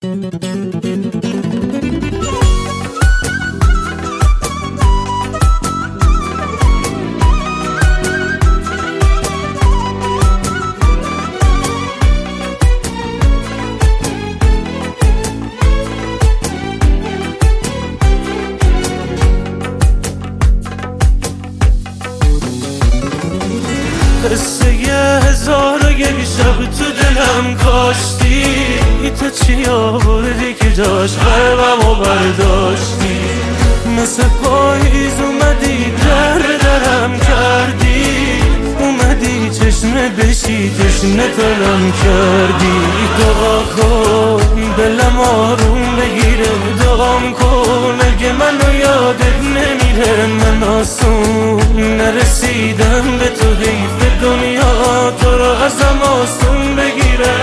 قصه 1001 شب تو دلم کاشتی، تو چی آوردی که جاش قلبمو برداشتی؟ مثل پاییز اومدی درم کردی، اومدی چشمه بشی تشنه تلم کردی. دعا کن دلم آروم بگیره، دعام کن اگه منو یادت نمیره. من آسون نرسیدم به تو، حیف دنیا تو رو ازم آسون بگیره.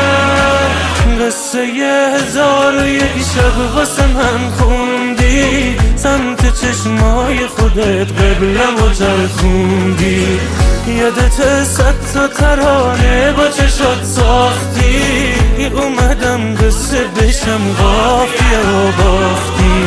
قصه 1001 شب واسه من خوندی، سمت چشمای خودت قبلم و چرخوندی. یادت 100 تا ترانه با چشات ساختی، اومدم قصه بشم قافیه و باختی.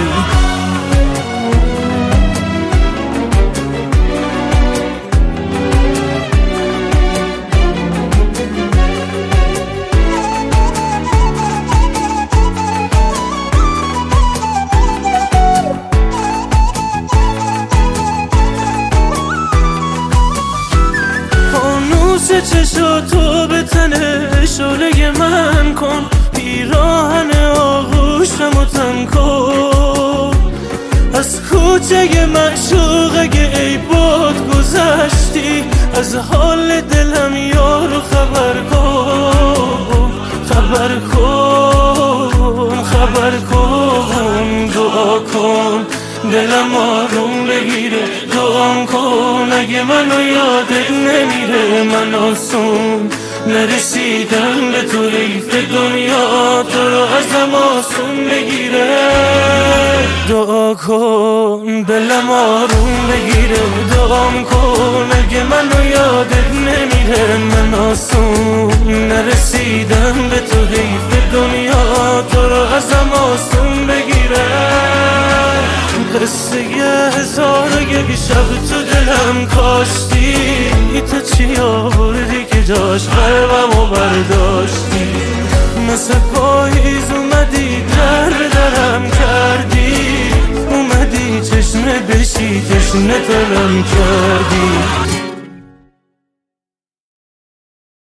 چشاتو به تنه شعله من کن، پیراهن آغوشمو تن کن. از کوچه معشوق اگه ای باد گذشتی، از حال دلم یارو خبر کن. خبر کن خبر کن، دعا کن دلم آروم بگیره. دعام کن اگه منو یادت نمیره. من آسون نرسیدم به تو، حیف دنیا تو رو ازم آسون بگیره. دعا کن دلم آروم بگیره، دعام کن اگه منو یادت نمیره. من آسون نرسیدم به تو، حیف دنیا تو رو ازم آسون بگیره. قصه 1001 شب تو دلم کاشتی، تو چی آوردی که جاش قلبمو برداشتی؟ مثل پاییز اومدی درم کردی، اومدی چشمه بشی تشنه تلم کردی.